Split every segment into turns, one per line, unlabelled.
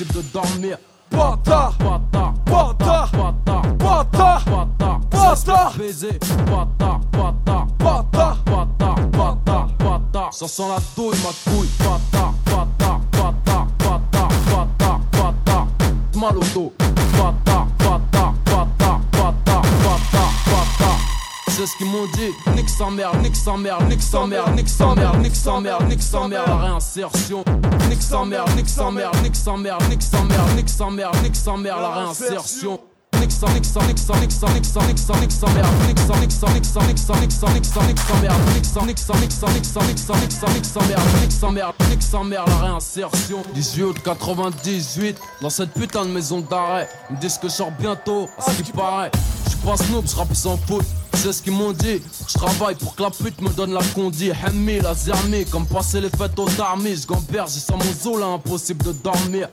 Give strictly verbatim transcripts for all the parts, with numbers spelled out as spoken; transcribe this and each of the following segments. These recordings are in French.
impossible de dormir.
Bâtard,
Bâtard,
bâtard,
bâtard,
bâtard,
bâtard,
bâtard,
baiser, bâtard, bâtard,
bâtard,
bâtard, bâtard, bâtard. Ça sent la douille, ma couille. Bâtard, bâtard, bâtard, bâtard, bâtard, bâtard. Mal au dos. Bâtard, bâtard, bâtard, bâtard, bâtard, bâtard. C'est ce qu'ils m'ont dit. Nique sa mère, nique sa mère, nique sa mère, nique sa mère, nique sa mère, nique sa mère. La réinsertion. Nique sa mère, nique sa mère, nique sa mère, nique sa mère, nique sa mère, nique sa mère. La réinsertion. Nique sa, nique sa, nique sa, nique sa, nique sa, nique sa, nique sa mère. Nique sa, nique sa, nique sa, nique sa, nique sa, nique sa, nique sa mère. Nique sa, nique sa, nique sa, nique sa, nique sa, nique sa, nique sa mère. Nique sa mère, nique sa mère. La réinsertion. dix-huit août quatre-vingt-dix-huit. Dans cette putain de maison d'arrêt. Ils me disent que je sors bientôt. À ce qui paraît. J'suis pas snoop, j'rappe sans foot. C'est ce qu'ils m'ont dit. Je travaille pour que la pute me donne la condi. Hemmi, la zermi, comme passer les fêtes aux armées. J'gamberge, j'ai sans mon zoo là, impossible de dormir.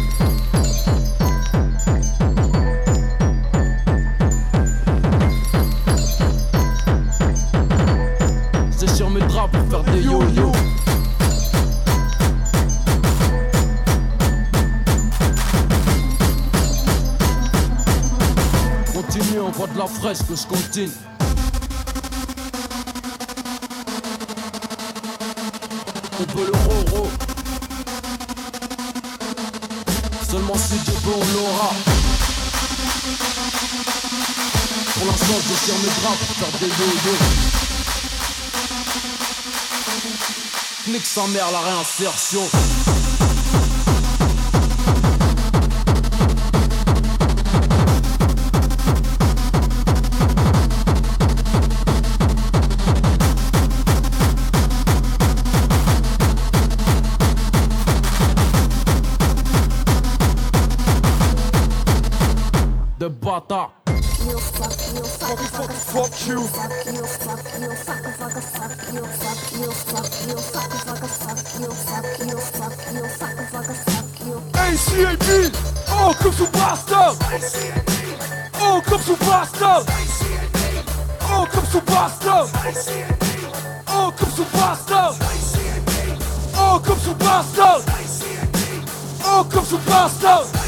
Sur mes draps pour faire des yo-yo. Continue, on voit de la fraîche que je continue. On veut le roro. Seulement si Dieu veut on l'aura. Pour l'instant je tire mes draps pour faire des yo-yo. Nique sa mère, la réinsertion. De bâtard.
fuck you. A C A B, oh comme sous bastard. Oh comme sous bastard. Oh comme sous bastard. Oh comme sous bastard. Oh comme sous bastard. Oh comme sous bastard.